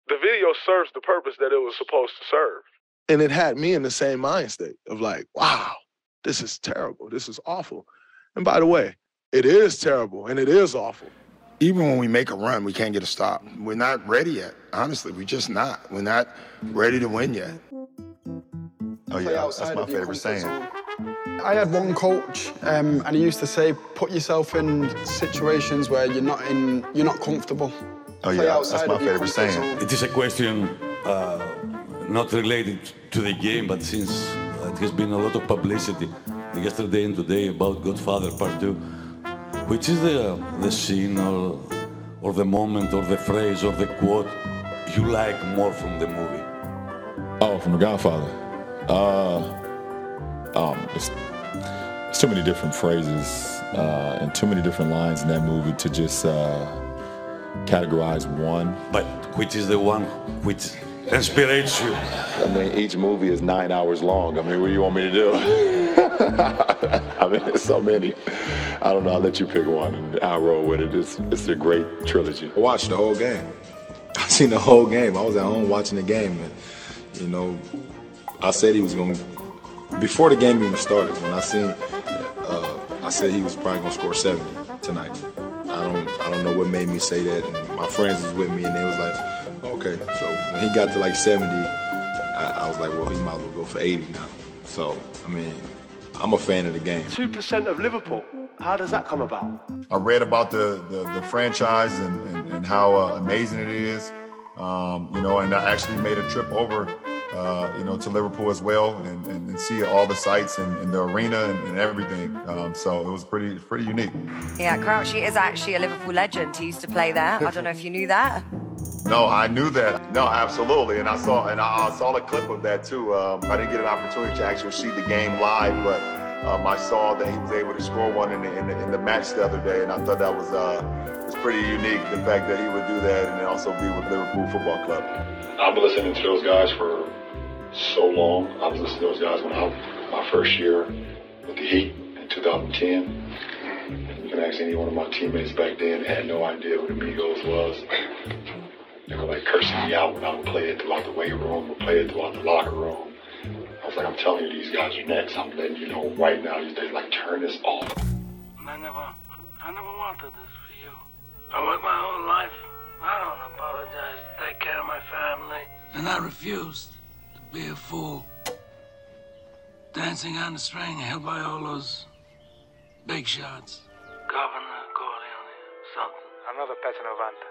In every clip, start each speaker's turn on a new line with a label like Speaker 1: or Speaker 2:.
Speaker 1: the video serves the purpose that it was supposed to serve. And it had me in the same mind state of like, wow, this is terrible. This is awful. And by the way, it is terrible and it is awful.
Speaker 2: Even when we make a run, we can't get a stop. We're not ready yet. Honestly, we're just not. We're not ready to win yet.
Speaker 3: Oh yeah, that's my favorite saying.
Speaker 4: I had one coach, and he used to say, "Put yourself in situations where you're not comfortable."
Speaker 3: Oh yeah, that's my favorite saying.
Speaker 5: It is a question not related to the game, but since it has been a lot of publicity yesterday and today about Godfather Part 2, which is the scene or the moment or the phrase or the quote you like more from the movie?
Speaker 3: Oh, from The Godfather. It's too many different phrases and too many different lines in that movie to just categorize one.
Speaker 5: But which is the one which inspires you?
Speaker 6: I mean, each movie is 9 hours long. I mean, what do you want me to do? I mean, there's so many. I don't know, I'll let you pick one and I'll roll with it. It's a great trilogy.
Speaker 7: I watched the whole game. I seen the whole game. I was at home watching the game. And, you know, I said he was going to, before the game even started, when I seen, I said he was probably going to score 70 tonight. I don't know what made me say that. And my friends was with me and they was like, okay. So when he got to like 70, I was like, well, he might as well go for 80 now. So, I mean, I'm a fan of the game.
Speaker 1: 2% of Liverpool. How does that come about?
Speaker 3: I read about the franchise and how amazing it is, and I actually made a trip over, to Liverpool as well and see all the sights and the arena and everything. So it was pretty unique.
Speaker 8: Yeah, Crouchy is actually a Liverpool legend. He used to play there. I don't know if you knew that.
Speaker 3: No, I knew that. No, absolutely, and I saw a clip of that too. I didn't get an opportunity to actually see the game live, but I saw that he was able to score one in the match the other day, and I thought that was pretty unique. The fact that he would do that and then also be with Liverpool Football Club.
Speaker 6: I've been listening to those guys for so long. I was listening to those guys when my first year with the Heat in 2010. You can ask any one of my teammates back then, had no idea who the Migos was. They were like cursing me out when I would play it throughout the weight room or play it throughout the locker room. I was like, I'm telling you, these guys are next. I'm letting you know right now. They're like, turn this off.
Speaker 9: I never wanted this for you. I worked my whole life. I don't apologize to take care of my family. And I refused to be a fool. Dancing on the string held by all those big shots. Governor Corleone, something.
Speaker 10: Another Petronovanta.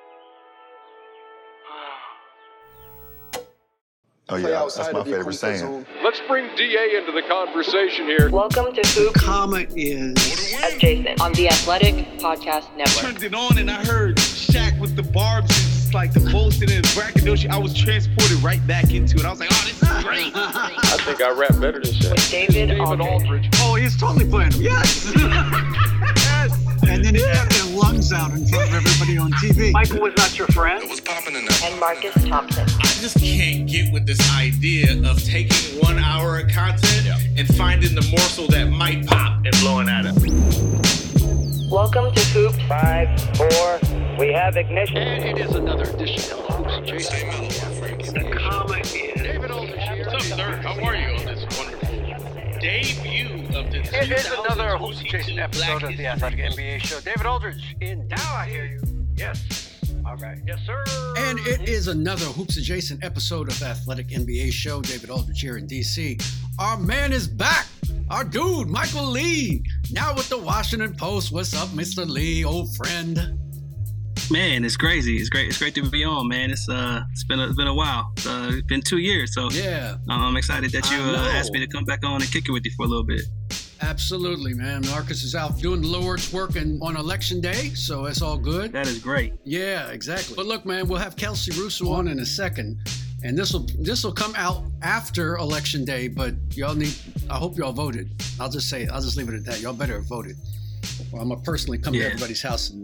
Speaker 3: Oh yeah, that's my favorite saying.
Speaker 11: Let's bring DA into the conversation here.
Speaker 12: Welcome to Hoop.
Speaker 13: The comment is
Speaker 12: Jason on the Athletic Podcast Network.
Speaker 14: Turned it on and I heard Shaq with the barbs. It's like the bullshit and braggadocio. I was transported right back into it. I was like, oh, this is great.
Speaker 11: I think I rap better than Shaq.
Speaker 12: With David Aldridge.
Speaker 13: Oh, he's totally playing. Yes. Yes. And then he got their lungs out in front of everybody on TV.
Speaker 10: Michael was not your friend?
Speaker 6: It was popping in there.
Speaker 12: And Marcus Thompson.
Speaker 14: I just can't get with this idea of taking 1 hour of content and finding the morsel that might pop and blowing at it.
Speaker 12: Welcome to Hoop.
Speaker 10: 5, 4, we have ignition.
Speaker 9: And it is another edition of Hoops and Jason.
Speaker 10: The comment is
Speaker 14: David Aldridge here. What's up, sir? How are you on this wonderful debut of the
Speaker 10: It is another Hoops and Jason episode of the Athletic NBA Show. David Aldridge in now I hear you. Yes. All right. Yes, sir.
Speaker 13: And it is another Hoops Adjacent episode of Athletic NBA Show. David Aldridge here in DC. Our man is back. Our dude, Michael Lee. Now with the Washington Post. What's up, Mr. Lee, old friend?
Speaker 15: Man, it's crazy. It's great to be on, man. It's been a while. It's been 2 years, so
Speaker 13: yeah.
Speaker 15: I'm excited that you asked me to come back on and kick it with you for a little bit.
Speaker 13: Absolutely, man. Marcus is out doing the Lord's work on election day, so it's all good.
Speaker 15: That is great.
Speaker 13: Yeah, exactly. But look, man, we'll have Kelsey Russo on in a second, and this will come out after election day. But I hope y'all voted. I'll just leave it at that. Y'all better have voted. Well, I'm gonna personally come to everybody's house and.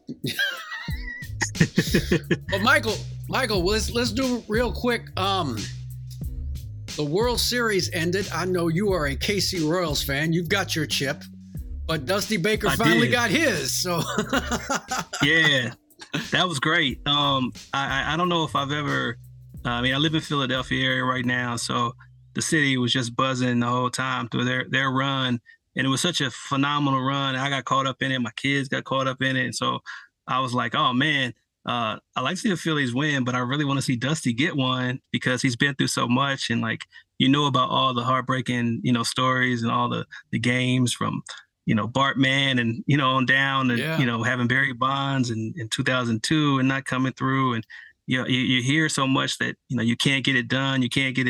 Speaker 13: But Michael, let's do it real quick. The World Series ended. I know you are a KC Royals fan. You've got your chip, but Dusty Baker finally got his. So
Speaker 15: yeah, That was great. I don't know if I've ever. I mean, I live in Philadelphia area right now, so the city was just buzzing the whole time through their run, and it was such a phenomenal run. I got caught up in it. My kids got caught up in it, and so I was like, oh man, I like to see the Phillies win, but I really want to see Dusty get one because he's been through so much, and like about all the heartbreaking stories and all the games from Bartman and on down and having Barry Bonds in 2002 and not coming through, and you hear so much that you can't get it done,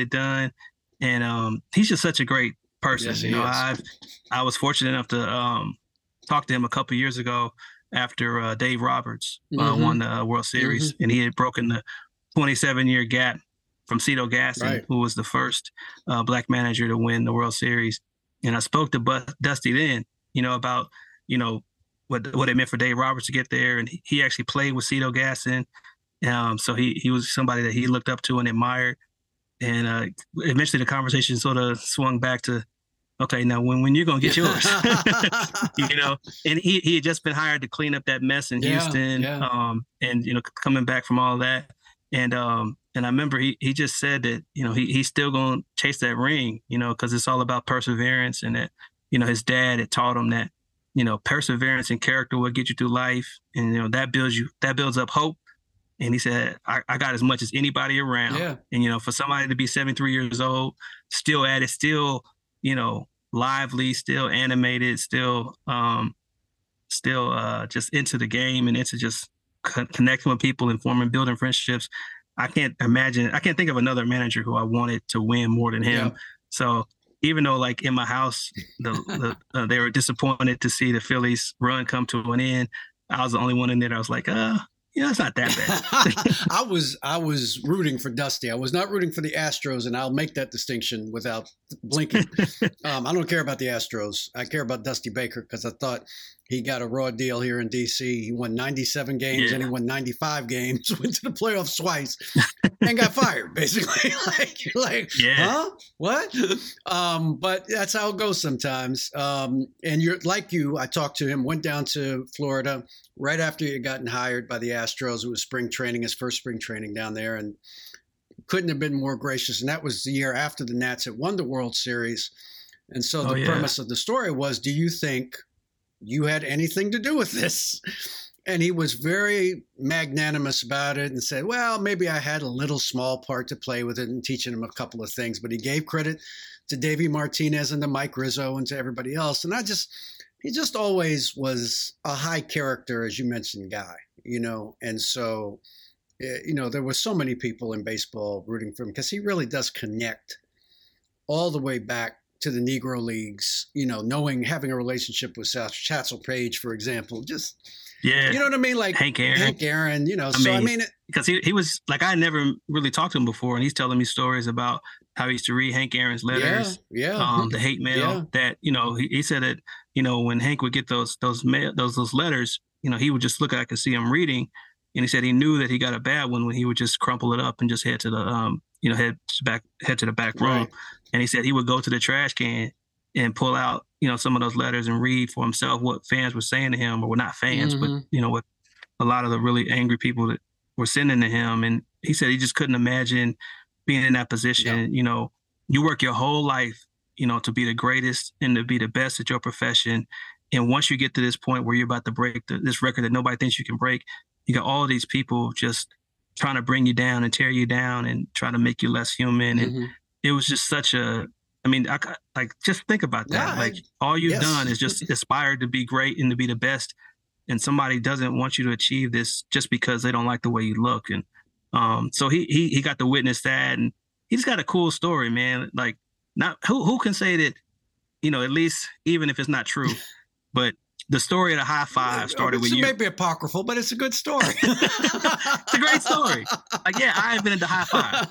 Speaker 15: and he's just such a great person. Yes, I was fortunate enough to talk to him a couple of years ago after Dave Roberts won the World Series, and he had broken the 27-year gap from Cito Gaston, who was the first black manager to win the World Series. And I spoke to Dusty then, about what it meant for Dave Roberts to get there, and he actually played with Cito Gaston, so he was somebody that he looked up to and admired. And eventually the conversation sort of swung back to, okay, now when you're gonna get yours, And he had just been hired to clean up that mess in Houston, and coming back from all that, and I remember he just said that he's still gonna chase that ring, because it's all about perseverance, and that his dad had taught him that perseverance and character will get you through life, and that builds up hope. And he said, I got as much as anybody around. Yeah. And, for somebody to be 73 years old, still at it, still, lively, still animated, still just into the game and into just connecting with people and building friendships. I can't think of another manager who I wanted to win more than him. Yeah. So even though like in my house, they were disappointed to see the Phillies run come to an end, I was the only one in there that was like, it's not that bad.
Speaker 13: I was rooting for Dusty. I was not rooting for the Astros, and I'll make that distinction without blinking. I don't care about the Astros. I care about Dusty Baker because I thought he got a raw deal here in D.C. He won 97 games and he won 95 games, went to the playoffs twice, and got fired, basically. Huh? What? But that's how it goes sometimes. And I talked to him, went down to Florida right after he had gotten hired by the Astros. It was spring training, his first spring training down there, and couldn't have been more gracious. And that was the year after the Nats had won the World Series. And so the premise of the story was, do you think you had anything to do with this? And he was very magnanimous about it and said, well, maybe I had a little small part to play with it and teaching him a couple of things. But he gave credit to Davey Martinez and to Mike Rizzo and to everybody else. And he just always was a high character, as you mentioned, guy, And so, there were so many people in baseball rooting for him because he really does connect all the way back to the Negro Leagues, having a relationship with Chatzel Page, for example, you know what I mean? Like
Speaker 15: Hank Aaron, because he was like, I never really talked to him before, and he's telling me stories about how he used to read Hank Aaron's letters, the hate mail that, he said that, when Hank would get those letters, he would just look, I could see him reading. And he said he knew that he got a bad one when he would just crumple it up and just head to the, head to the back room. Right. And he said he would go to the trash can and pull out, some of those letters and read for himself what fans were saying to him, or well, not fans, but, what a lot of the really angry people that were sending to him. And he said he just couldn't imagine being in that position. Yeah. You work your whole life, to be the greatest and to be the best at your profession. And once you get to this point where you're about to break this record that nobody thinks you can break, you got all of these people just trying to bring you down and tear you down and try to make you less human. And it was just such just think about that. All you've done is just aspire to be great and to be the best. And somebody doesn't want you to achieve this just because they don't like the way you look. And so he got to witness that, and he's got a cool story, man. Like, not who can say that, at least even if it's not true, but the story of the high five started with you.
Speaker 13: It may be apocryphal, but it's a good story.
Speaker 15: It's a great story. I invented the high five,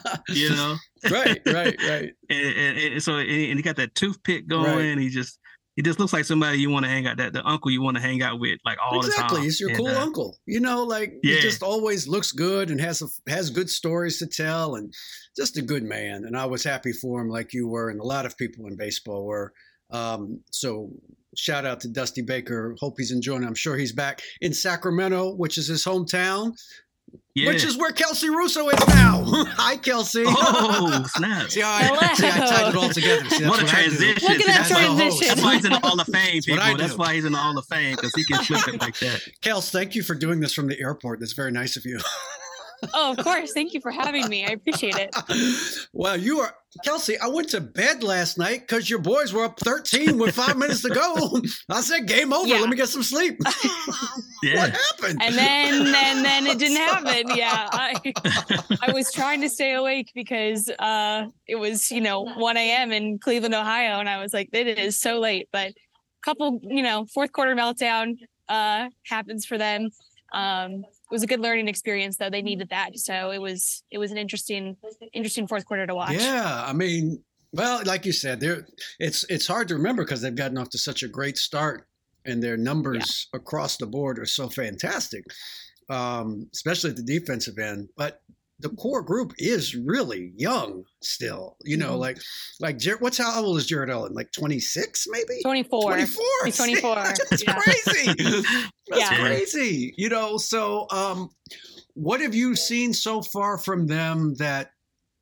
Speaker 13: Right.
Speaker 15: And so he got that toothpick going. Right. He just looks like somebody you want to hang out, the uncle you want to hang out with, like all the time.
Speaker 13: Exactly, he's your cool uncle. He just always looks good and has good stories to tell, and just a good man. And I was happy for him, like you were, and a lot of people in baseball were. So shout out to Dusty Baker. Hope he's enjoying it. I'm sure he's back in Sacramento, which is his hometown. Yeah. Which is where Kelsey Russo is now. Hi, Kelsey.
Speaker 15: Oh, snap.
Speaker 13: See how I tied it all together. See,
Speaker 15: what a transition.
Speaker 16: Look at that transition.
Speaker 15: That's why he's in the Hall of Fame, people. That's why he's in the Hall of Fame, because he can flip it like that.
Speaker 13: Kels, thank you for doing this from the airport. That's very nice of you.
Speaker 16: Oh, of course. Thank you for having me. I appreciate it.
Speaker 13: Well, Kelsey, I went to bed last night because your boys were up 13 with 5 minutes to go. I said, game over. Yeah. Let me get some sleep. What happened?
Speaker 16: And then it didn't happen. Yeah. I was trying to stay awake because it was, 1 a.m. in Cleveland, Ohio. And I was like, it is so late. But a couple, fourth quarter meltdown happens for them. It was a good learning experience, though. They needed that. So it was an interesting fourth quarter to watch.
Speaker 13: Yeah. I mean, well, like you said, it's hard to remember because they've gotten off to such a great start and their numbers across the board are so fantastic, especially at the defensive end. But the core group is really young still, like Jared, how old is Jared Allen? Like 26, maybe?
Speaker 16: 24.
Speaker 13: 24.
Speaker 16: He's 24.
Speaker 13: That's crazy. That's crazy. So what have you seen so far from them that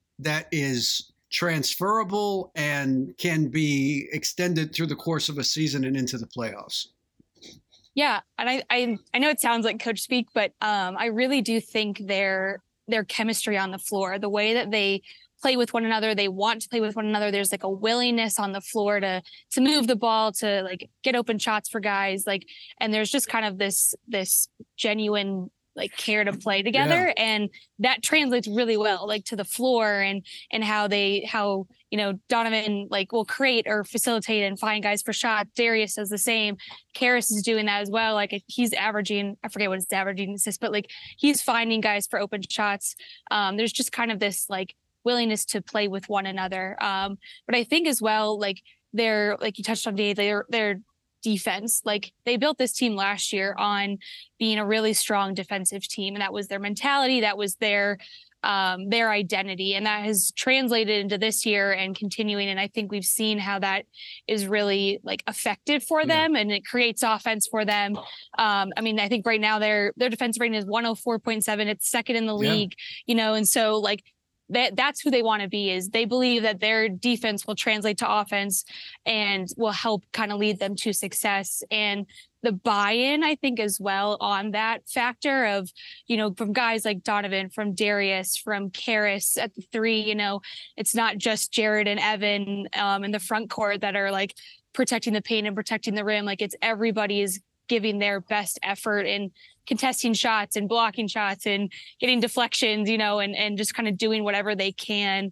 Speaker 13: is transferable and can be extended through the course of a season and into the playoffs?
Speaker 16: Yeah. And I know it sounds like coach speak, but I really do think their chemistry on the floor, the way that they play with one another, they want to play with one another. There's like a willingness on the floor to move the ball, to like get open shots for guys, and there's just kind of this genuine like care to play together. Yeah. And that translates really well, like to the floor and how Donovan will create or facilitate and find guys for shots. Darius does the same. Caris is doing that as well. Like he's averaging, I forget what his averaging assists, but he's finding guys for open shots. There's just kind of this willingness to play with one another. But I think as well, they're, like you touched on, Dave, they're defense. They built this team last year on being a really strong defensive team, and that was their mentality. That was their identity, and that has translated into this year and continuing. And I think we've seen how that is really effective for them, and it creates offense for them. I think right now their defensive rating is 104.7. It's second in the league, and so that's who they want to be. Is they believe that their defense will translate to offense and will help kind of lead them to success. And the buy-in, I think, as well on that factor of, from guys like Donovan, from Darius, from Caris at the three, it's not just Jared and Evan in the front court that are protecting the paint and protecting the rim. It's everybody is giving their best effort in contesting shots and blocking shots and getting deflections, and just kind of doing whatever they can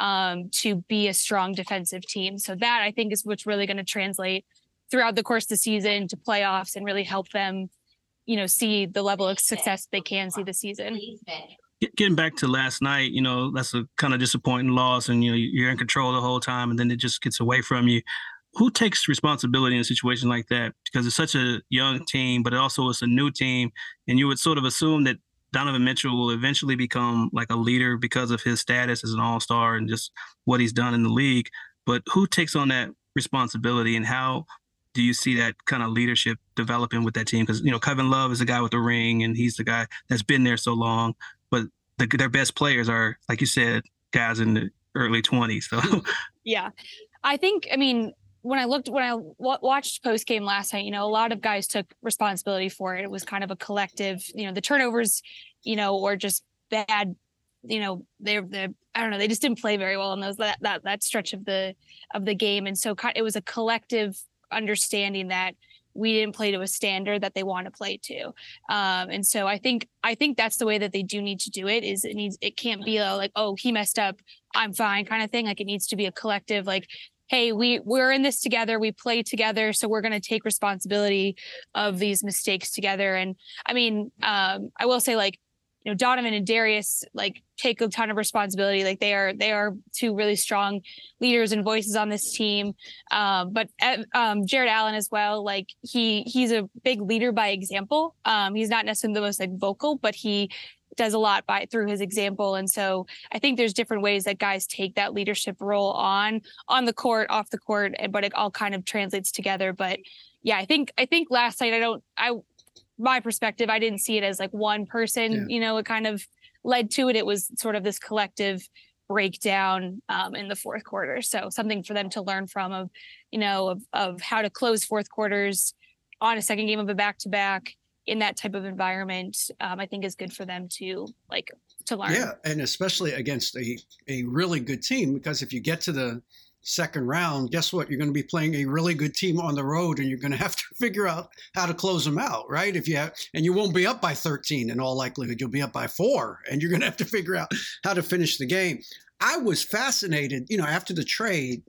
Speaker 16: to be a strong defensive team. So that, I think, is what's really going to translate throughout the course of the season to playoffs and really help them, see the level of success they can see this season.
Speaker 15: Getting back to last night, that's a kind of disappointing loss, and you're in control the whole time, and then it just gets away from you. Who takes responsibility in a situation like that? Because it's such a young team, but it also is a new team, and you would sort of assume that Donovan Mitchell will eventually become a leader because of his status as an all-star and just what he's done in the league. But who takes on that responsibility, and how do you see that kind of leadership developing with that team? Because, Kevin Love is the guy with the ring, and he's the guy that's been there so long. But their best players are, like you said, guys in the early 20s. So
Speaker 16: yeah, I think, when I watched post game last night, a lot of guys took responsibility for it. It was kind of a collective, the turnovers, or just bad, I don't know, they just didn't play very well in that stretch of the game. And so it was a collective understanding that we didn't play to a standard that they want to play to. And so I think that's the way that they do need to do it. It can't be oh, he messed up, I'm fine kind of thing. It needs to be a collective, hey, we're in this together. We play together. So we're going to take responsibility of these mistakes together. And I will say Donovan and Darius take a ton of responsibility. They are two really strong leaders and voices on this team. But Jared Allen as well, he's a big leader by example. He's not necessarily the most vocal, but he does a lot through his example. And so I think there's different ways that guys take that leadership role on the court, off the court, but it all kind of translates together. But yeah, I think last night, my perspective, I didn't see it as like one person, it kind of led to it. It was sort of this collective breakdown in the fourth quarter. So something for them to learn from of how to close fourth quarters on a second game of a back-to-back in that type of environment, I think is good for them to learn. Yeah,
Speaker 13: and especially against a really good team, because if you get to the second round, guess what? You're going to be playing a really good team on the road, and you're going to have to figure out how to close them out, right? And you won't be up by 13 in all likelihood. You'll be up by 4, and you're going to have to figure out how to finish the game. I was fascinated, after the trade,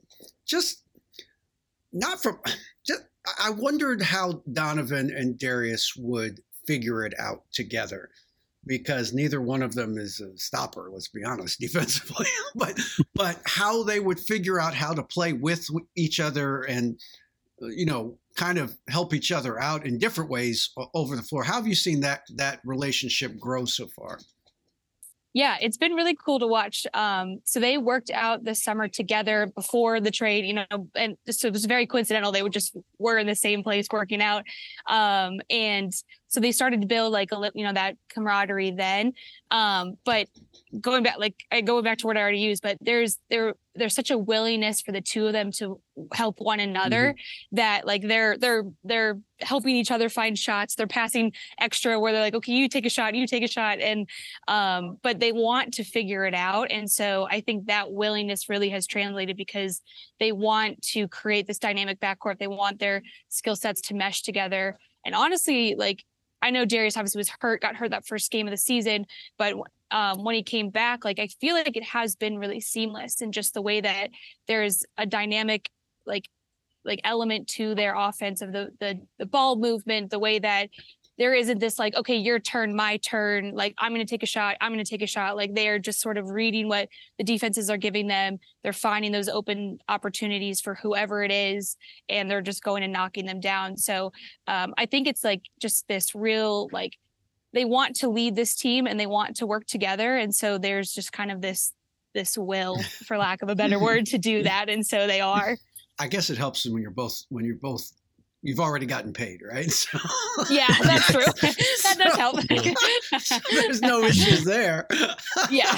Speaker 13: I wondered how Donovan and Darius would figure it out together, because neither one of them is a stopper, let's be honest, defensively, but how they would figure out how to play with each other and, kind of help each other out in different ways over the floor. How have you seen that relationship grow so far?
Speaker 16: Yeah, it's been really cool to watch. So they worked out this summer together before the trade, and so it was very coincidental. They were in the same place working out. And so they started to build that camaraderie then. But going back to what I already used, but there's such a willingness for the two of them to help one another that they're helping each other find shots. They're passing extra where they're like, okay, you take a shot. And, but they want to figure it out. And so I think that willingness really has translated, because they want to create this dynamic backcourt. They want their skill sets to mesh together. And honestly, I know Darius obviously got hurt that first game of the season, but when he came back, I feel like it has been really seamless, and just the way that there's a dynamic, element to their offense of the ball movement, the way that there isn't this okay, your turn, my turn, I'm going to take a shot. They're just sort of reading what the defenses are giving them. They're finding those open opportunities for whoever it is, and they're just going and knocking them down. So I think it's just this real, they want to lead this team and they want to work together. And so there's just kind of this will, for lack of a better word, to do that. And so they are.
Speaker 13: I guess it helps when you're both, you've already gotten paid, right? So,
Speaker 16: yeah, that's true. That does help.
Speaker 13: There's no issues there.
Speaker 16: Yeah.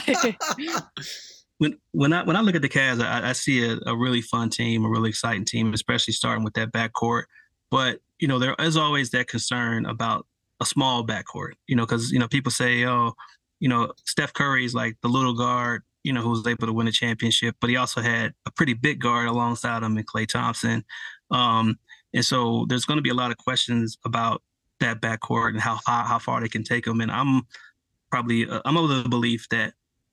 Speaker 15: When I look at the Cavs, I see a really fun team, a really exciting team, especially starting with that backcourt. But, there is always that concern about a small backcourt, because, people say, Steph Curry is like the little guard, who was able to win a championship, but he also had a pretty big guard alongside him in Klay Thompson. And so there's going to be a lot of questions about that backcourt and how far they can take them. And I'm of the belief that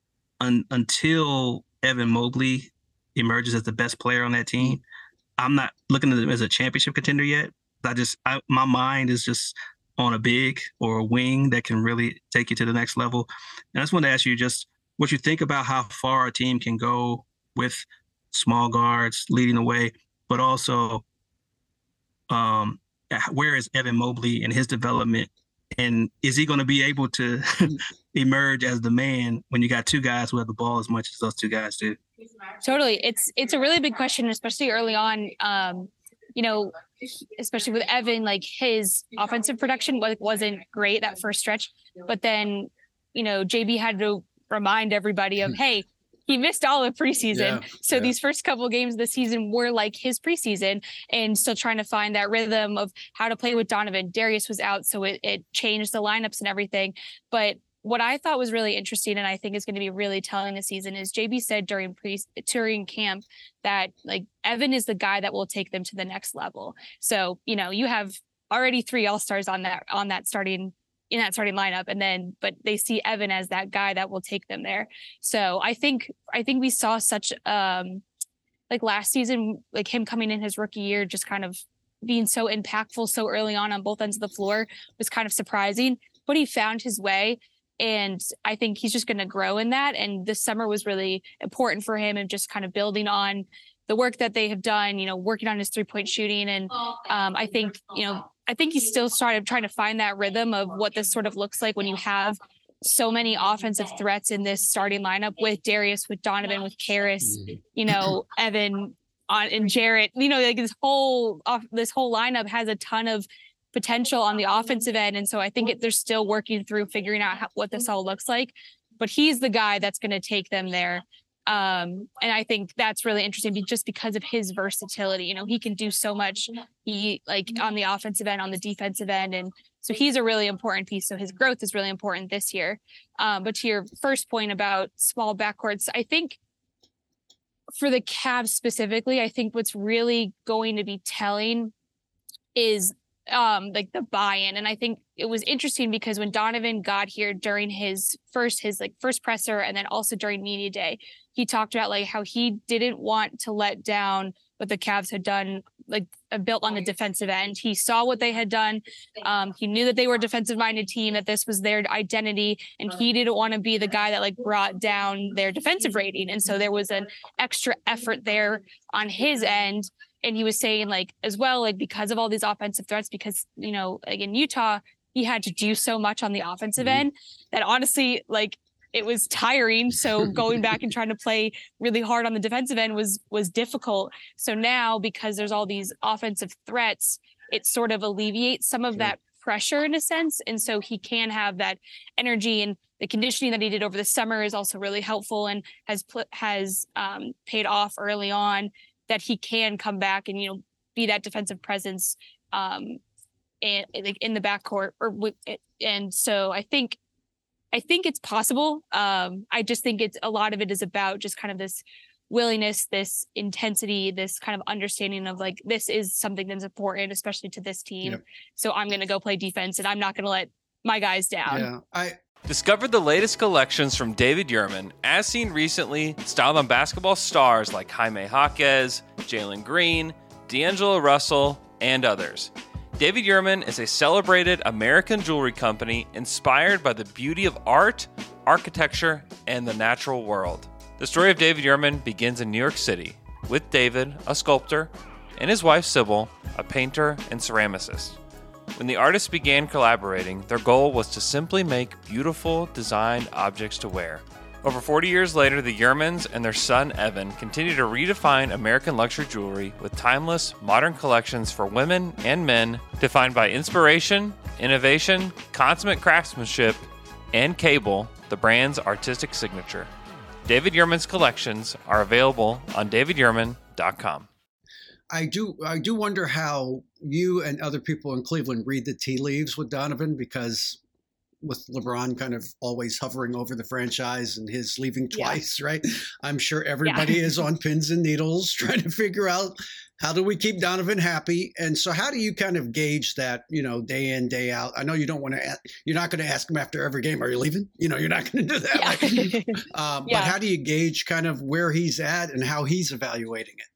Speaker 15: until Evan Mobley emerges as the best player on that team, I'm not looking at him as a championship contender yet. My mind is just on a big or a wing that can really take you to the next level. And I just want to ask you just what you think about how far a team can go with small guards leading the way, but also where is Evan Mobley in his development, and is he going to be able to emerge as the man when you got two guys who have the ball as much as those two guys do?
Speaker 16: Totally. It's a really big question, especially early on. Especially with Evan, his offensive production wasn't great that first stretch, but then, JB had to remind everybody of, hey, he missed all of preseason. These first couple of games of the season were like his preseason, and still trying to find that rhythm of how to play with Donovan. Darius was out, so it changed the lineups and everything. But what I thought was really interesting, and I think is going to be really telling this season, is JB said during camp that Evan is the guy that will take them to the next level. So, you have already 3 All-Stars in that starting lineup, but they see Evan as that guy that will take them there. So I think we saw such last season, him coming in his rookie year, just kind of being so impactful so early on both ends of the floor was kind of surprising, but he found his way. And I think he's just going to grow in that. And this summer was really important for him, and just kind of building on the work that they have done, working on his 3-point shooting. And I think he still started trying to find that rhythm of what this sort of looks like when you have so many offensive threats in this starting lineup with Darius, with Donovan, with Caris, you know, Evan and Jarrett, you know, like this whole lineup has a ton of potential on the offensive end. And so I think they're still working through figuring out what this all looks like, but he's the guy that's going to take them there. And I think that's really interesting just because of his versatility. You know, he can do so much. He like on the offensive end, on the defensive end. And so he's a really important piece. So his growth is really important this year. But to your first point about small backcourts, I think for the Cavs specifically, I think what's really going to be telling is like the buy-in. And I think it was interesting because when Donovan got here during his first presser and then also during media day, he talked about like how he didn't want to let down what the Cavs had done, like built on the defensive end. He saw what they had done. He knew that they were a defensive minded team, that this was their identity, and he didn't want to be the guy that like brought down their defensive rating. And so there was an extra effort there on his end. And he was saying like, as well, like because of all these offensive threats, because, you know, like in Utah, he had to do so much on the offensive end that honestly, like it was tiring. So going back and trying to play really hard on the defensive end was difficult. So now, because there's all these offensive threats, it sort of alleviates some of that pressure in a sense. And so he can have that energy, and the conditioning that he did over the summer is also really helpful and has paid off early on, that he can come back and, you know, be that defensive presence and like in the backcourt and so I think it's possible. I just think a lot of it is about just kind of this willingness, this intensity, this kind of understanding of like, this is something that's important, especially to this team. Yep. So I'm going to go play defense and I'm not going to let my guys down.
Speaker 17: Yeah, Discover the latest collections from David Yurman, as seen recently, styled on basketball stars like Jaime Jaquez, Jalen Green, D'Angelo Russell, and others. David Yurman is a celebrated American jewelry company inspired by the beauty of art, architecture, and the natural world. The story of David Yurman begins in New York City, with David, a sculptor, and his wife Sybil, a painter and ceramicist. When the artists began collaborating, their goal was to simply make beautiful, designed objects to wear. Over 40 years later, the Yurmans and their son Evan continue to redefine American luxury jewelry with timeless, modern collections for women and men, defined by inspiration, innovation, consummate craftsmanship, and Cable, the brand's artistic signature. David Yurman's collections are available on davidyurman.com.
Speaker 13: I do wonder how you and other people in Cleveland read the tea leaves with Donovan, because with LeBron kind of always hovering over the franchise and his leaving twice, right? I'm sure everybody is on pins and needles trying to figure out, how do we keep Donovan happy? And so how do you kind of gauge that, you know, day in, day out? I know you don't want to, you're not going to ask him after every game, are you leaving? You know, you're not going to do that. Yeah. But how do you gauge kind of where he's at and how he's evaluating it?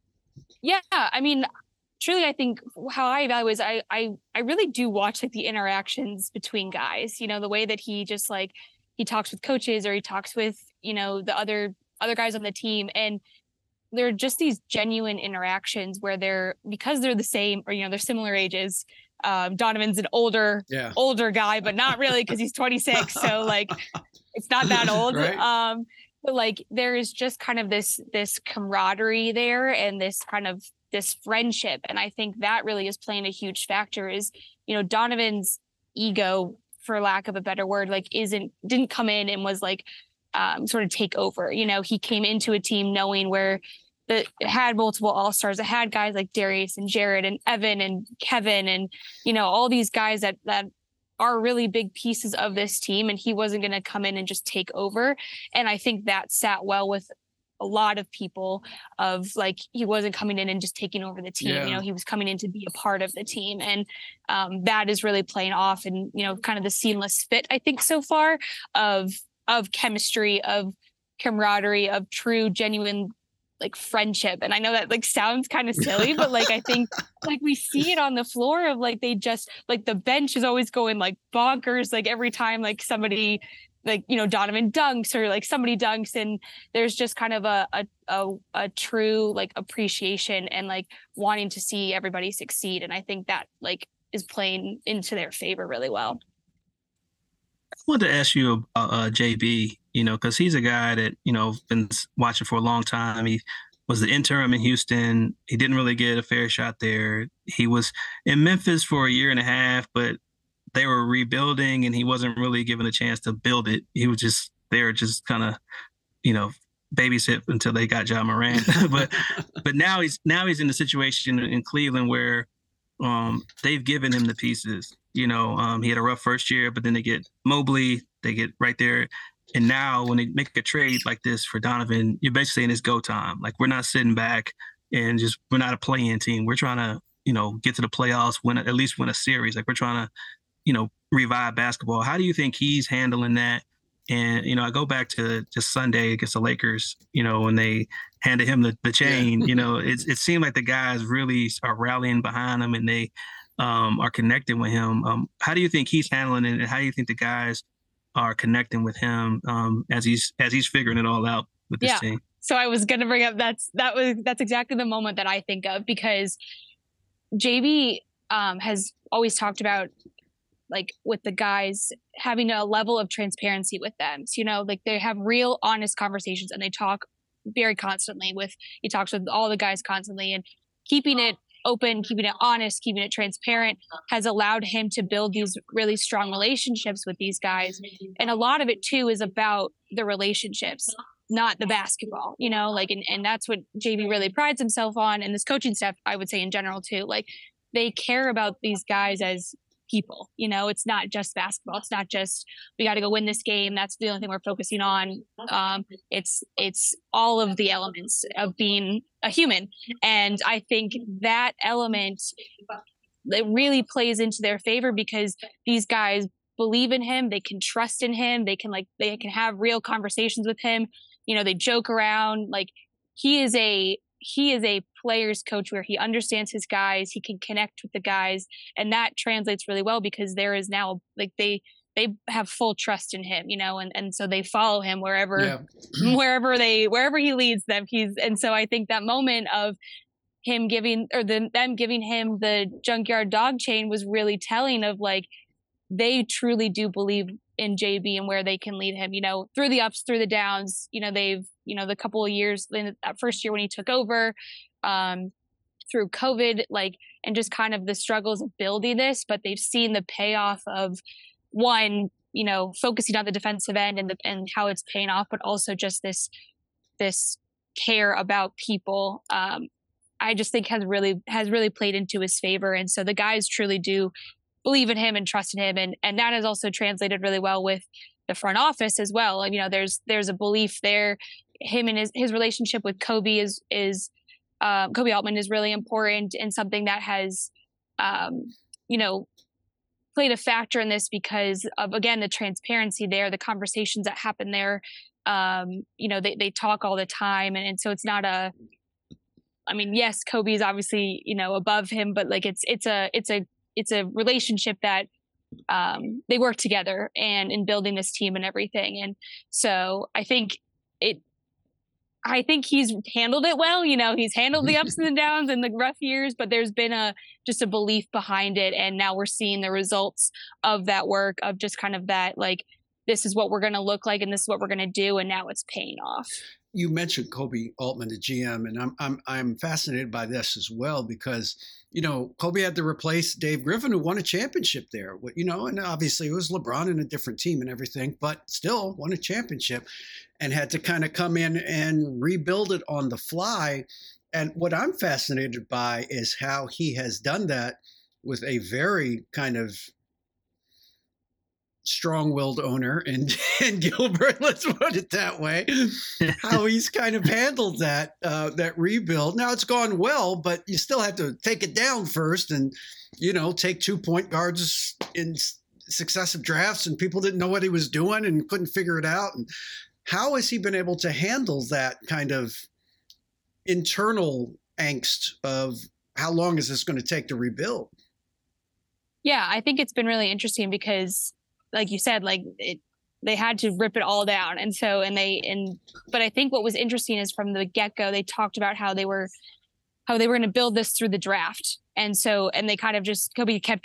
Speaker 16: Yeah, I mean, truly, I think how I evaluate is I really do watch like the interactions between guys. You know, the way that he just like he talks with coaches or he talks with, you know, the other guys on the team, and they're just these genuine interactions where because they're the same, or you know, they're similar ages. Donovan's an older guy, but not really, because he's 26, so like it's not that old. Right. But like there is just kind of this camaraderie there, and this friendship. And I think that really is playing a huge factor. Is, you know, Donovan's ego, for lack of a better word, like didn't come in and was like sort of take over. You know, he came into a team knowing where it had multiple all-stars. It had guys like Darius and Jared and Evan and Kevin and, you know, all these guys that are really big pieces of this team, and he wasn't going to come in and just take over. And I think that sat well with a lot of people, of like, he wasn't coming in and just taking over the team. Yeah. You know, he was coming in to be a part of the team. And that is really playing off, and, you know, kind of the seamless fit, I think, so far of chemistry, of camaraderie, of true, genuine, like friendship. And I know that like sounds kind of silly, but like I think like we see it on the floor of like, they just like, the bench is always going like bonkers, like every time like somebody, like, you know, Donovan dunks or like somebody dunks, and there's just kind of a true like appreciation and like wanting to see everybody succeed. And I think that like is playing into their favor really well.
Speaker 15: wanted to ask you about JB, because he's a guy that, been watching for a long time. He was the interim in Houston. He didn't really get a fair shot there. He was in Memphis for a year and a half, but they were rebuilding and he wasn't really given a chance to build it. He was just there, just kind of, babysit until they got Ja Morant. but now he's in the situation in Cleveland where they've given him the pieces. He had a rough first year, but then they get Mobley, they get right there. And now when they make a trade like this for Donovan, you're basically saying it's go time. Like, we're not sitting back and we're not a play-in team. We're trying to, get to the playoffs, at least win a series. Like, we're trying to, revive basketball. How do you think he's handling that? And, I go back to just Sunday against the Lakers, when they handed him the chain, it seemed like the guys really are rallying behind him and they are connecting with him. How do you think he's handling it? And how do you think the guys are connecting with him as he's figuring it all out with this team?
Speaker 16: So I was going to bring up that's exactly the moment that I think of, because JB has always talked about, like, with the guys having a level of transparency with them. So, like, they have real honest conversations and they talk very constantly he talks with all the guys constantly, and keeping it open, keeping it honest, keeping it transparent has allowed him to build these really strong relationships with these guys. And a lot of it too is about the relationships, not the basketball, and that's what JB really prides himself on. And this coaching staff, I would say in general too, like, they care about these guys as people. It's not just basketball. It's not just, we got to go win this game. That's the only thing we're focusing on. It's all of the elements of being a human. And I think that element, it really plays into their favor, because these guys believe in him. They can trust in him. They can have real conversations with him. They joke around. Like, he is a player's coach where he understands his guys, he can connect with the guys, and that translates really well, because there is now, like, they have full trust in him, and so they follow him wherever he leads them. And so I think that moment of him them giving him the junkyard dog chain was really telling of, like, they truly do believe in JB and where they can lead him, through the ups, through the downs. They've, the couple of years in that first year when he took over, through COVID, like, and just kind of the struggles of building this, but they've seen the payoff of, one, focusing on the defensive end and how it's paying off, but also just this care about people. I just think has really played into his favor. And so the guys truly do believe in him and trust in him. And that has also translated really well with the front office as well. There's a belief there. Him and his relationship with Kobe is Kobe Altman is really important, and something that has, played a factor in this because of, again, the transparency there, the conversations that happen there. They talk all the time. And so it's not yes, Kobe is obviously, above him, but like, it's a relationship that they work together and in building this team and everything. And so I think he's handled it well. He's handled the ups and the downs and the rough years, but there's been just a belief behind it. And now we're seeing the results of that work, of just kind of that, like, this is what we're going to look like and this is what we're going to do. And now it's paying off.
Speaker 13: You mentioned Kobe Altman, the GM, and I'm fascinated by this as well, because, Kobe had to replace Dave Griffin, who won a championship there, and obviously it was LeBron and a different team and everything, but still won a championship and had to kind of come in and rebuild it on the fly. And what I'm fascinated by is how he has done that with a very kind of strong-willed owner in Gilbert, let's put it that way, how he's kind of handled that rebuild. Now it's gone well, but you still have to take it down first and, take 2 point guards in successive drafts, and people didn't know what he was doing and couldn't figure it out. And how has he been able to handle that kind of internal angst of how long is this going to take to rebuild?
Speaker 16: Yeah, I think it's been really interesting because, like you said, they had to rip it all down. But I think what was interesting is from the get-go, they talked about how they were going to build this through the draft. And they kind of just, Kobe kept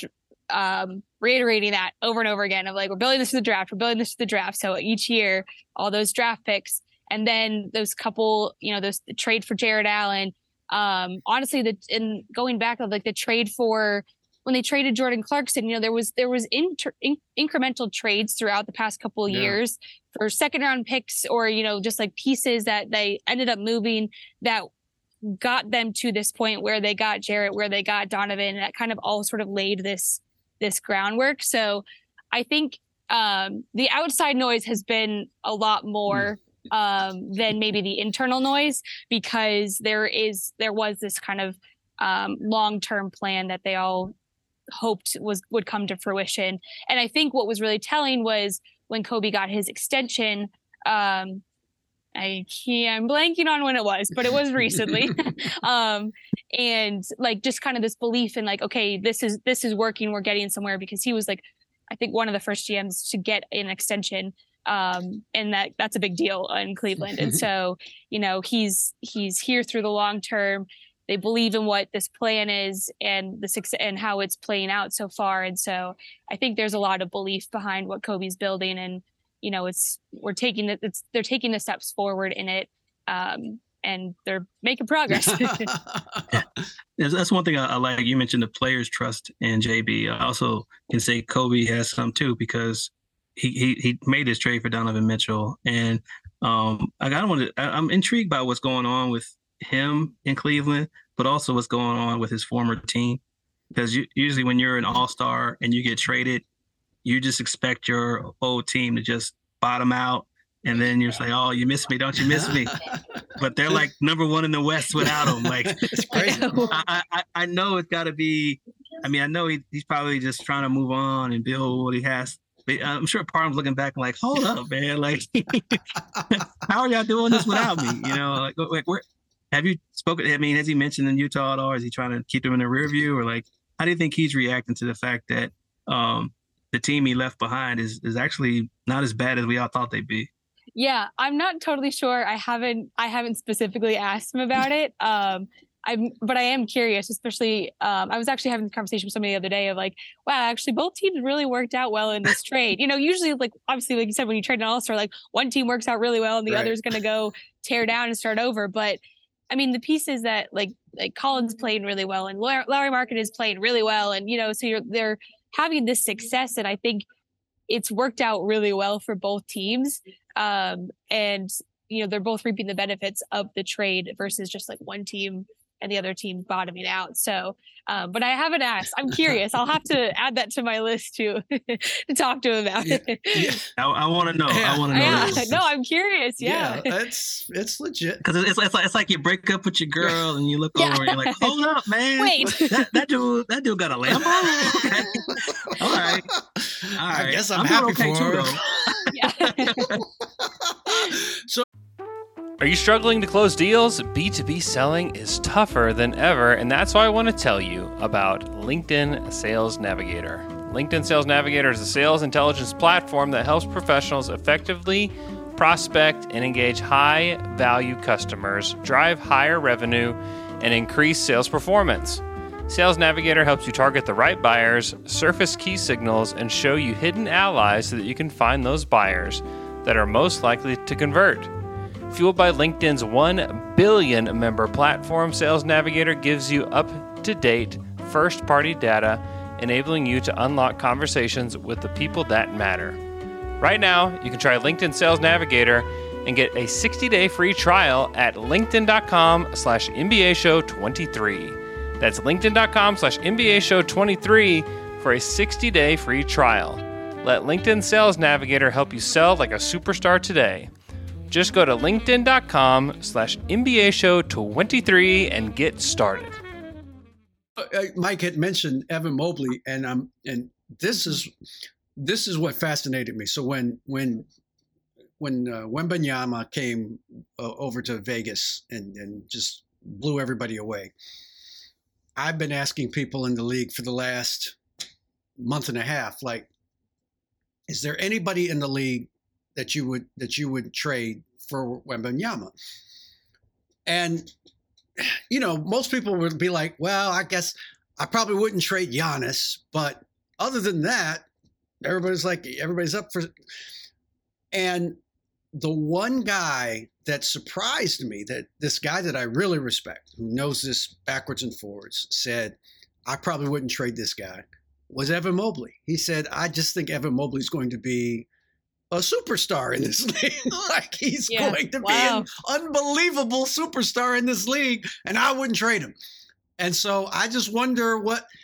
Speaker 16: reiterating that over and over again of like, we're building this to the draft. We're building this to the draft. So each year, all those draft picks, and then those couple, the trade for Jared Allen. Honestly, in going back of like the trade for when they traded Jordan Clarkson, there was incremental trades throughout the past couple of years for second round picks or, just like pieces that they ended up moving that got them to this point where they got Jarrett, where they got Donovan, and that kind of all sort of laid this groundwork. So I think the outside noise has been a lot more than maybe the internal noise, because there was this kind of long-term plan that they all hoped would come to fruition. And I think what was really telling was when Kobe got his extension, I'm blanking on when it was, but it was recently. And like just kind of this belief in like, okay, this is working, we're getting somewhere, because he was like, I think one of the first GMs to get an extension. And that's a big deal in Cleveland. And so, he's here through the long term. They believe in what this plan is and the success and how it's playing out so far. And so I think there's a lot of belief behind what Kobe's building, and they're taking the steps forward in it. And they're making progress.
Speaker 15: That's one thing I like. You mentioned the players' trust in JB. I also can say Kobe has some too, because he made this trade for Donovan Mitchell, and I'm intrigued by what's going on with him in Cleveland, but also what's going on with his former team. Because usually when you're an all-star and you get traded, you just expect your old team to just bottom out, and then you're like, "Oh, you miss me, don't you miss me?" But they're like number one in the West without him. Like, it's crazy. I know it's got to be. I mean, I know he's probably just trying to move on and build what he has. But I'm sure Parham's looking back and like, hold up, man. Like, how are y'all doing this without me? Like where have you spoken? I mean, has he mentioned in Utah at all? Or is he trying to keep them in the rear view? Or like, how do you think he's reacting to the fact that the team he left behind is actually not as bad as we all thought they'd be?
Speaker 16: Yeah, I'm not totally sure. I haven't specifically asked him about it. But I am curious, especially I was actually having a conversation with somebody the other day of like, wow, actually both teams really worked out well in this trade. Usually like obviously like you said, when you trade an all-star, like one team works out really well and the other's going to go tear down and start over. But I mean, the pieces that like Collins played really well and Lauri Markkanen is playing really well, and so they're having this success, and I think it's worked out really well for both teams. And they're both reaping the benefits of the trade versus just like one team and the other team bottoming out. So, but I haven't asked. I'm curious. I'll have to add that to my list to talk to him about it.
Speaker 15: Yeah. I want to know. I want to know.
Speaker 16: Yeah. No, I'm curious. Yeah.
Speaker 13: It's legit.
Speaker 15: Because it's like you break up with your girl and you look over and you're like, hold up, man.
Speaker 16: Wait.
Speaker 15: That dude got a Lambo? Okay. All right.
Speaker 13: I guess I'm happy for her.
Speaker 17: So, are you struggling to close deals? B2B selling is tougher than ever, and that's why I want to tell you about LinkedIn Sales Navigator. LinkedIn Sales Navigator is a sales intelligence platform that helps professionals effectively prospect and engage high-value customers, drive higher revenue, and increase sales performance. Sales Navigator helps you target the right buyers, surface key signals, and show you hidden allies so that you can find those buyers that are most likely to convert. Fueled by LinkedIn's 1 billion member platform, Sales Navigator gives you up-to-date first-party data, enabling you to unlock conversations with the people that matter. Right now, you can try LinkedIn Sales Navigator and get a 60-day free trial at linkedin.com/NBAshow23. That's linkedin.com/NBAshow23 for a 60-day free trial. Let LinkedIn Sales Navigator help you sell like a superstar today. Just go to linkedin.com/NBAshow23 and get started.
Speaker 13: Mike had mentioned Evan Mobley, and this is what fascinated me. So when Wembanyama came over to Vegas and just blew everybody away, I've been asking people in the league for the last month and a half, like, is there anybody in the league that you would trade for Wembanyama? And most people would be like, well, I guess I probably wouldn't trade Giannis, but other than that, everybody's up for. And the one guy that surprised me, that this guy that I really respect, who knows this backwards and forwards, said, I probably wouldn't trade this guy, was Evan Mobley. He said, I just think Evan Mobley is going to be a superstar in this league. Like he's going to be an unbelievable superstar in this league, and I wouldn't trade him. And so I just wonder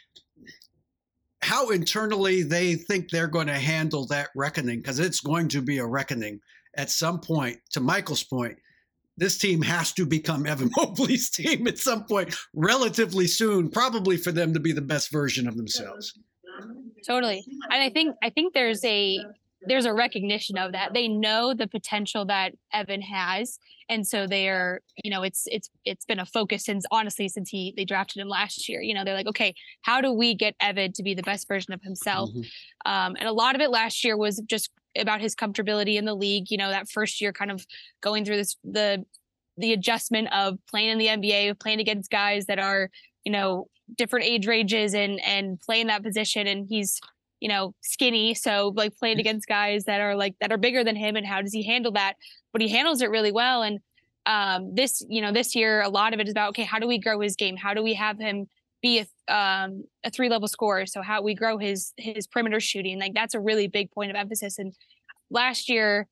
Speaker 13: how internally they think they're going to handle that reckoning, because it's going to be a reckoning at some point. To Michael's point, this team has to become Evan Mobley's team at some point relatively soon, probably for them to be the best version of themselves.
Speaker 16: Totally. And I think there's a recognition of that. They know the potential that Evan has. And so they're, it's been a focus since they drafted him last year. They're like, okay, how do we get Evan to be the best version of himself? Mm-hmm. And a lot of it last year was just about his comfortability in the league. That first year kind of going through the adjustment of playing in the NBA, playing against guys that are, different age ranges and playing that position. And he's, skinny. So like playing against guys that are bigger than him, and how does he handle that? But he handles it really well. And this year, a lot of it is about, okay, how do we grow his game? How do we have him be a 3-level scorer? So how we grow his perimeter shooting, like that's a really big point of emphasis. And last year,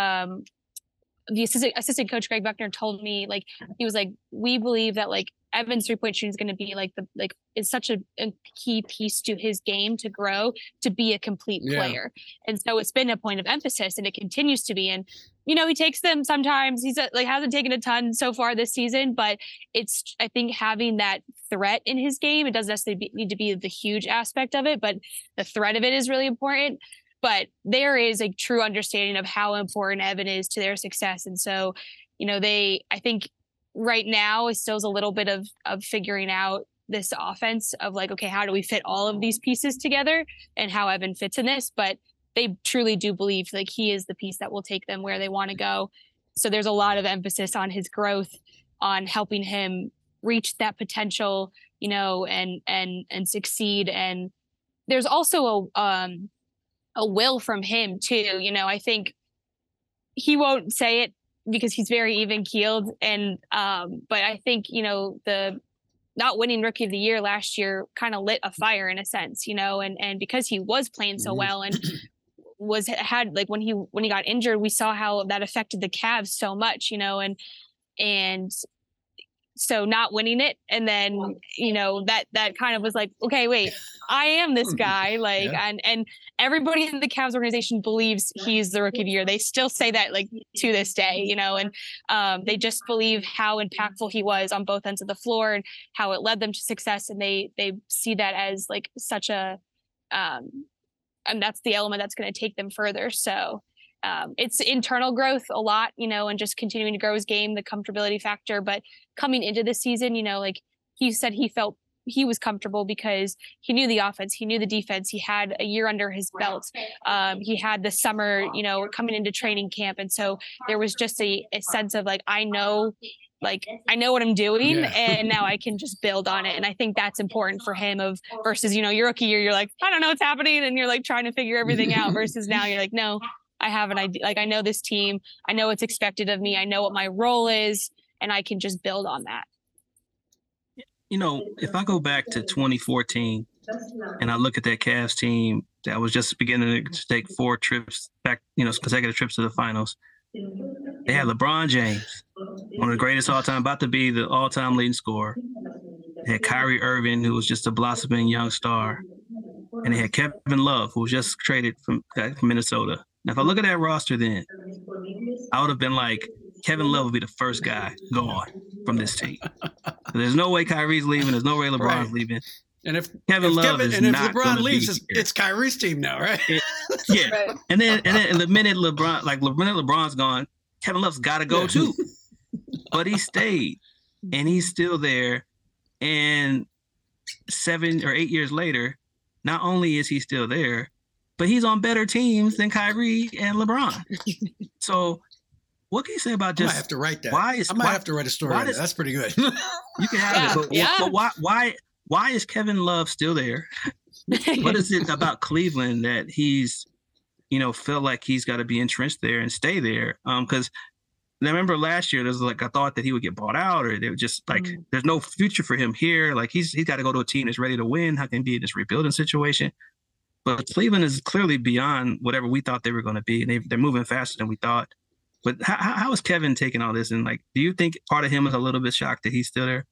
Speaker 16: the assistant coach Greg Buckner told me, like, he was like, we believe that like Evan's 3-point shooting is going to be is such a key piece to his game to grow to be a complete player. And so it's been a point of emphasis, and it continues to be. And, he takes them sometimes. He's hasn't taken a ton so far this season, but it's, I think, having that threat in his game. It doesn't necessarily need to be the huge aspect of it, but the threat of it is really important. But there is a true understanding of how important Evan is to their success. And so, I think right now is still a little bit of figuring out this offense of like, okay, how do we fit all of these pieces together and how Evan fits in this? But they truly do believe like he is the piece that will take them where they want to go. So there's a lot of emphasis on his growth, on helping him reach that potential, and succeed. And there's also a will from him too. I think he won't say it because he's very even keeled. And, but I think, the not winning Rookie of the Year last year kind of lit a fire in a sense, and because he was playing so well and had when he got injured, we saw how that affected the Cavs so much, and so not winning it. And then, that kind of was like, okay, wait, I am this guy. And everybody in the Cavs organization believes he's the Rookie of the Year. They still say that to this day, and they just believe how impactful he was on both ends of the floor and how it led them to success. And they see that as such a, and that's the element that's going to take them further. So it's internal growth a lot, and just continuing to grow his game, the comfortability factor. But coming into this season, he said he felt he was comfortable because he knew the offense, he knew the defense, he had a year under his belt. He had the summer, coming into training camp. And so there was just a sense of I know what I'm doing, and now I can just build on it. And I think that's important for him versus, your rookie year, you're like, I don't know what's happening. And you're trying to figure everything out versus now you're like, no, I have an idea. I know this team, I know what's expected of me. I know what my role is, and I can just build on that.
Speaker 15: If I go back to 2014 and I look at that Cavs team that was just beginning to take 4 trips back, consecutive trips to the finals, they had LeBron James, one of the greatest all-time, about to be the all-time leading scorer. They had Kyrie Irving, who was just a blossoming young star. And they had Kevin Love, who was just traded from Minnesota. Now, if I look at that roster then, I would have been like, Kevin Love would be the first guy gone from this team. There's no way Kyrie's leaving. There's no way LeBron's leaving.
Speaker 13: And if
Speaker 15: LeBron
Speaker 13: leaves, it's Kyrie's team now, right?
Speaker 15: Right. And then the minute LeBron's gone, Kevin Love's got to go too. But he stayed, and he's still there. And 7 or 8 years later, not only is he still there, but he's on better teams than Kyrie and LeBron. So what can you say about just? I might
Speaker 13: have to write that. I might have to write a story. That's pretty good.
Speaker 15: You can have it. But why is Kevin Love still there? What is it about Cleveland that he's, feel like he's got to be entrenched there and stay there? Because I remember last year, there's like a thought that he would get bought out, or they were just like, there's no future for him here. Like he's got to go to a team that's ready to win. How can he be in this rebuilding situation? But Cleveland is clearly beyond whatever we thought they were going to be. And they're moving faster than we thought. But how is Kevin taking all this? And like, do you think part of him is a little bit shocked that he's still there?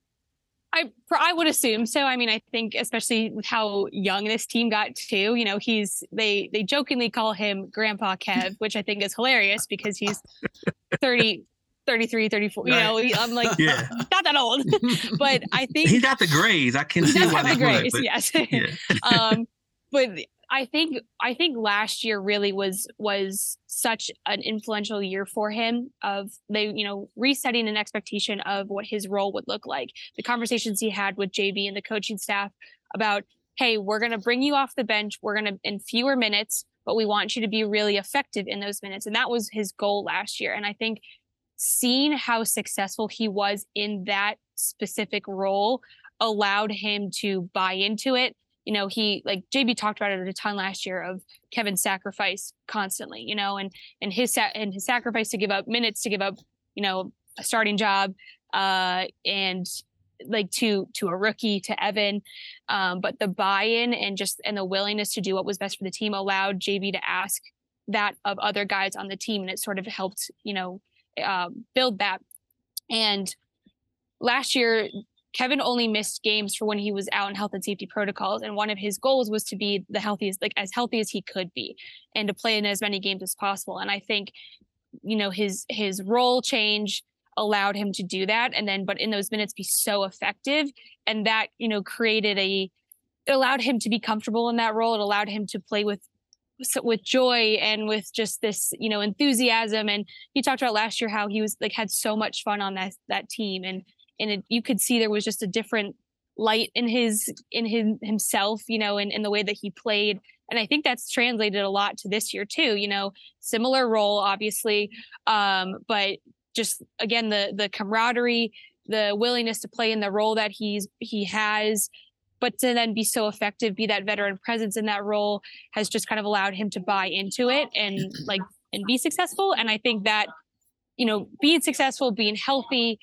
Speaker 16: I would assume so. I mean, I think especially with how young this team got too, they jokingly call him Grandpa Kev, which I think is hilarious because he's 30, 33, 34, I'm like, not that old, but I think
Speaker 15: he got the grays. I can see why they
Speaker 16: grays, but, yes. Yeah. But I think last year really was such an influential year for him of resetting an expectation of what his role would look like. The conversations he had with JB and the coaching staff about, hey, we're going to bring you off the bench. We're going to in fewer minutes, but we want you to be really effective in those minutes. And that was his goal last year. And I think seeing how successful he was in that specific role allowed him to buy into it. He, like JB talked about it a ton last year of Kevin's sacrifice constantly, and his sacrifice to give up minutes, to give up, a starting job, and like to a rookie, to Evan. But the buy-in and the willingness to do what was best for the team allowed JB to ask that of other guys on the team. And it sort of helped, build that. And last year, Kevin only missed games for when he was out in health and safety protocols. And one of his goals was to be the healthiest, like as healthy as he could be and to play in as many games as possible. And I think, his role change allowed him to do that. And then, but in those minutes be so effective. And that, it allowed him to be comfortable in that role. It allowed him to play with joy and with just this, enthusiasm. And he talked about last year how he was had so much fun on that team. And you could see there was just a different light in himself, in the way that he played. And I think that's translated a lot to this year too, similar role, obviously. But just, again, the camaraderie, the willingness to play in the role that he has, but to then be so effective, be that veteran presence in that role has just kind of allowed him to buy into it and be successful. And I think that, being successful, being healthy,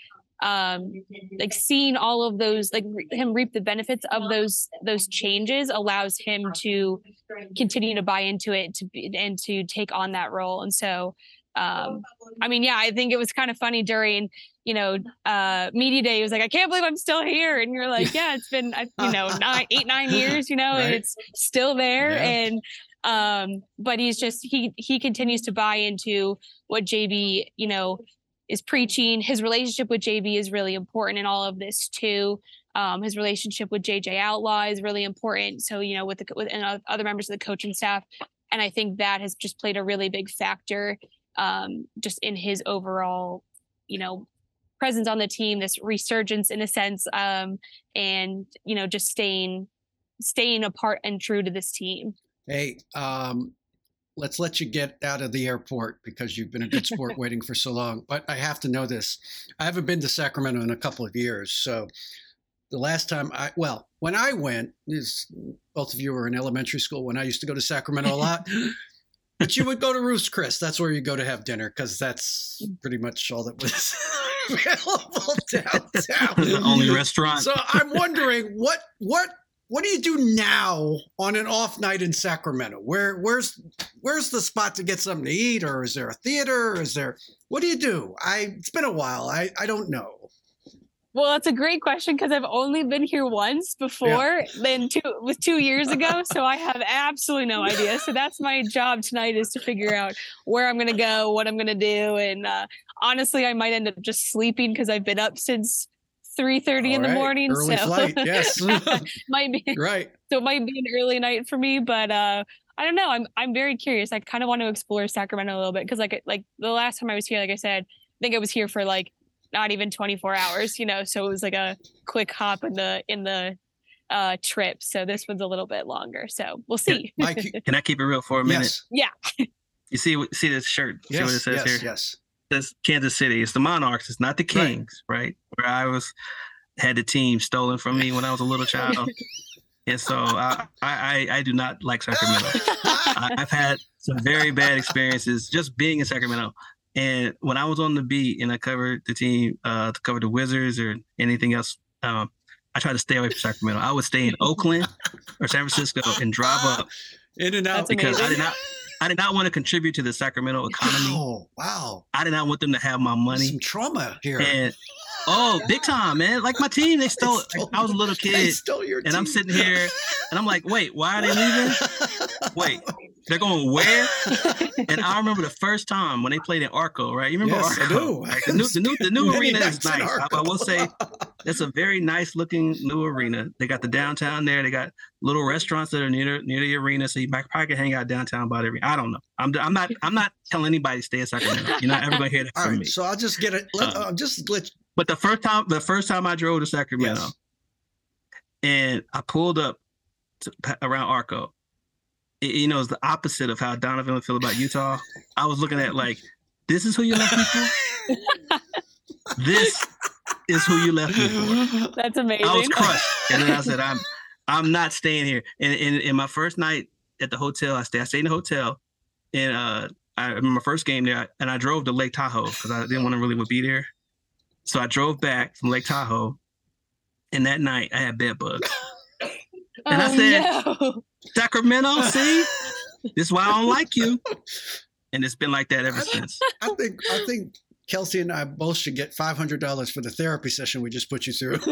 Speaker 16: seeing all of those, him reap the benefits of those changes allows him to continue to buy into it and to take on that role. And so, I think it was kind of funny during, media day. He was like, I can't believe I'm still here. And you're like, yeah, it's been, 9 years, right? And it's still there. Yeah. And, but he continues to buy into what JB, is preaching. His relationship with JB is really important in all of this too. His relationship with JJ Outlaw is really important. So, with other members of the coaching staff. And I think that has just played a really big factor, just in his overall, presence on the team, this resurgence in a sense, and, just staying apart and true to this team.
Speaker 13: Hey, let's let you get out of the airport because you've been a good sport waiting for so long. But I have to know this. I haven't been to Sacramento in a couple of years. So the last time when I went, both of you were in elementary school when I used to go to Sacramento a lot. But you would go to Ruth's Chris. That's where you go to have dinner because that's pretty much all that was available downtown.
Speaker 15: The only restaurant.
Speaker 13: So I'm wondering what do you do now on an off night in Sacramento? Where's the spot to get something to eat, or is there a theater? Or what do you do? It's been a while. I don't know.
Speaker 16: Well, that's a great question because I've only been here once before. Then it was 2 years ago, so I have absolutely no idea. So that's my job tonight is to figure out where I'm going to go, what I'm going to do, and honestly, I might end up just sleeping because I've been up since 3:30 in the morning.
Speaker 13: Early flight, yes.
Speaker 16: Might be right. So it might be an early night for me, but I don't know. I'm very curious. I kind of want to explore Sacramento a little bit because like the last time I was here, like I said, I think I was here for not even 24 hours, so it was like a quick hop in the trip. So this one's a little bit longer. So we'll see.
Speaker 15: Can I keep it real for a minute?
Speaker 16: Yes. Yeah.
Speaker 15: You see this shirt?
Speaker 13: Yes,
Speaker 15: see what it says here?
Speaker 13: Yes.
Speaker 15: It says Kansas City. It's the Monarchs. It's not the Kings, right? Where I had the team stolen from me when I was a little child. And so I do not like Sacramento. I've had some very bad experiences just being in Sacramento. And when I was on the beat and I covered the team, to cover the Wizards or anything else, I tried to stay away from Sacramento. I would stay in Oakland or San Francisco and drive up
Speaker 13: in and out
Speaker 15: because I did not want to contribute to the Sacramento economy.
Speaker 13: Oh, wow.
Speaker 15: I did not want them to have my money.
Speaker 13: Some trauma here.
Speaker 15: And big time, man. Like my team, they stole I was a little kid.
Speaker 13: They stole your team.
Speaker 15: And I'm sitting here and I'm like, wait, why are they leaving? Wait, they're going where? And I remember the first time when they played in Arco, right? You remember Arco?
Speaker 13: I do.
Speaker 15: Like the new arena is nice. I will say it's a very nice looking new arena. They got the downtown there. They got little restaurants that are near the arena, so you probably can hang out downtown by the arena. I don't know. I'm not telling anybody to stay in Sacramento. You're not ever gonna hear that from me.
Speaker 13: So I'll just get it.
Speaker 15: But the first time I drove to Sacramento, and I pulled up around Arco, it's the opposite of how Donovan would feel about Utah. I was looking at like, this is who you left me for? This is who you left me for.
Speaker 16: That's amazing.
Speaker 15: I was crushed. And then I said, I'm not staying here. And in my first night at the hotel, I stayed in the hotel. And I remember my first game there, and I drove to Lake Tahoe because I didn't want to really be there. So I drove back from Lake Tahoe, and that night I had bed bugs. And I said, Sacramento, see? This is why I don't like you. And it's been like that ever since.
Speaker 13: I think Kelsey and I both should get $500 for the therapy session we just put you through.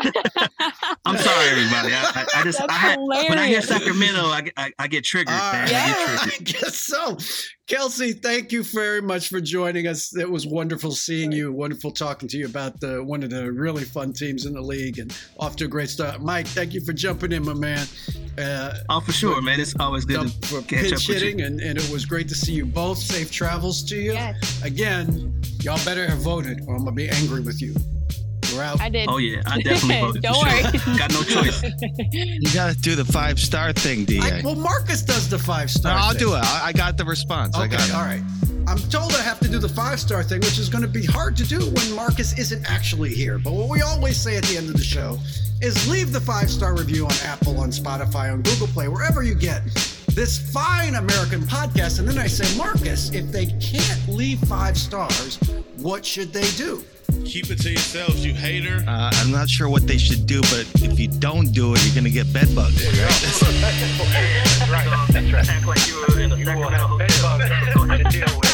Speaker 15: I'm sorry, everybody. When I hear Sacramento, I get triggered. Man.
Speaker 13: I guess so. Kelsey, thank you very much for joining us. It was wonderful seeing you. Wonderful talking to you about one of the really fun teams in the league and off to a great start. Mike, thank you for jumping in, my man.
Speaker 15: For sure, man. It's always good to catch up with you.
Speaker 13: And it was great to see you both. Safe travels to you. Yes. Again, y'all better have voted or I'm going to be angry with you. We're out.
Speaker 16: I did.
Speaker 15: Oh, yeah. I definitely voted.
Speaker 16: Don't worry.
Speaker 15: Sure. Got no choice.
Speaker 18: You got to do the 5-star thing, DA.
Speaker 13: Well, Marcus does the 5-star
Speaker 18: I'll do it. I got the response.
Speaker 13: Okay,
Speaker 18: I got it.
Speaker 13: All right. I'm told I have to do the 5-star thing, which is going to be hard to do when Marcus isn't actually here. But what we always say at the end of the show is leave the 5-star review on Apple, on Spotify, on Google Play, wherever you get this fine American podcast. And then I say, Marcus, if they can't leave 5 stars, what should they do?
Speaker 14: Keep it to yourselves, you hater.
Speaker 18: I'm not sure what they should do, but if you don't do it, you're going to get bed bugs.
Speaker 10: That's right. Act like you were in a Sacramento hotel. To deal with.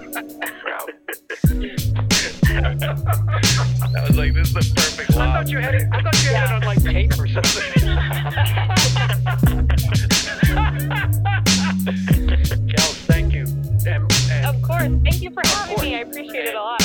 Speaker 11: I was like, this is the perfect line.
Speaker 10: I thought you had it on like tape or something. Kels, thank you.
Speaker 12: Of course. Thank you for having me. I appreciate it a lot.